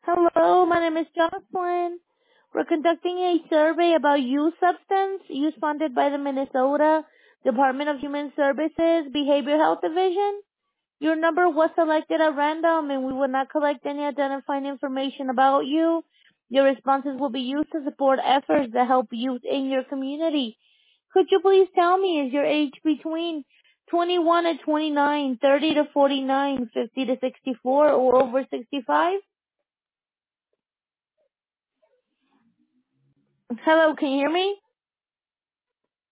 Hello, my name is Jocelyn. We're conducting a survey about youth substance use funded by the Minnesota Department of Human Services Behavioral Health Division. Your number was selected at random and we will not collect any identifying information about you. Your responses will be used to support efforts that help youth in your community. Could you please tell me, is your age between 21 to 29, 30 to 49, 50 to 64, or over 65? Hello, can you hear me?